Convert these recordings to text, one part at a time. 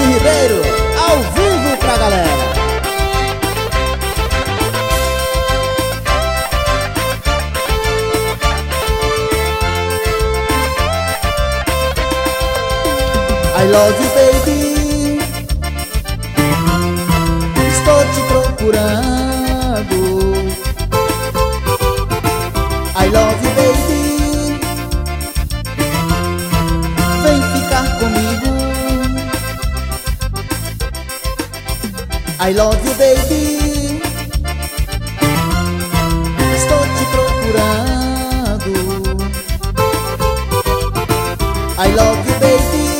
Ribeiro, ao vivo pra galera. I love you, baby. Estou te procurando. I love you, baby. Vem ficar comigo. I love you, baby. Estou te procurando. I love you, baby.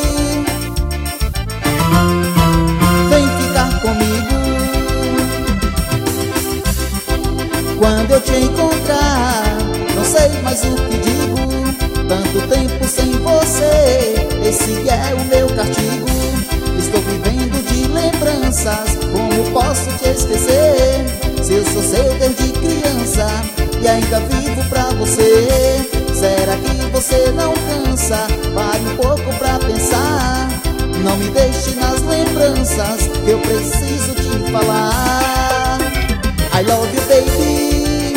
Quando eu te encontrar, não sei mais o que digo. Tanto tempo sem você, esse é o meu castigo. Estou vivendo de lembranças, como posso te esquecer? Se eu sou seu desde criança e ainda vivo pra você. Será que você não cansa? Pare um pouco pra pensar. Não me deixe nas lembranças, que eu preciso te falar. I love you, baby.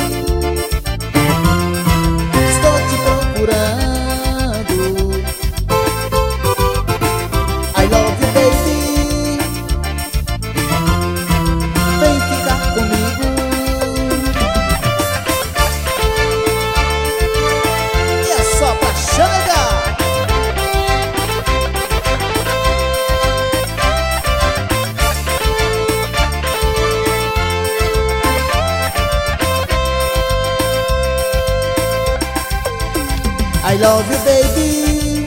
Estou te procurando. I love you, baby. Vem ficar comigo. E é só pra chamegar. I love you, baby.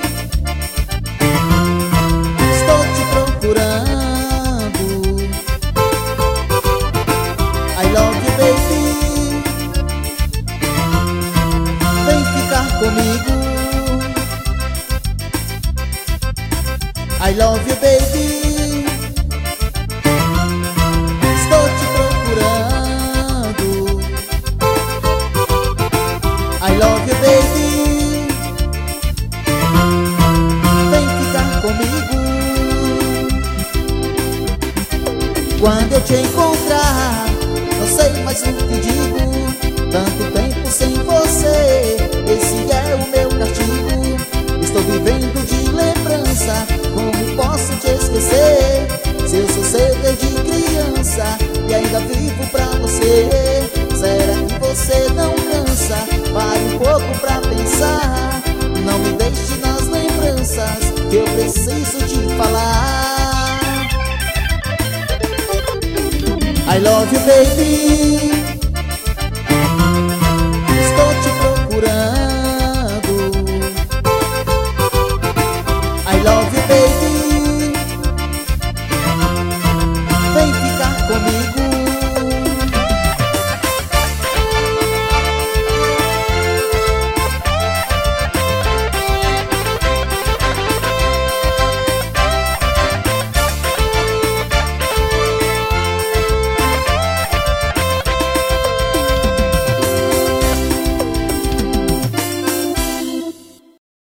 Estou te procurando. I love you, baby. Vem ficar comigo. I love you, baby. Estou te procurando. I love you, baby. Quando eu te encontrar, não sei mais o que digo. Tanto tempo sem você, esse é o meu castigo. Estou vivendo de lembrança, como posso te esquecer? Se eu sou seu desde criança e ainda vivo pra você. Será que você não cansa? Pare um pouco pra pensar. Não me deixe nas lembranças, que eu preciso te falar. I love you, baby. Estou te procurando. I love you, baby. Vem ficar comigo.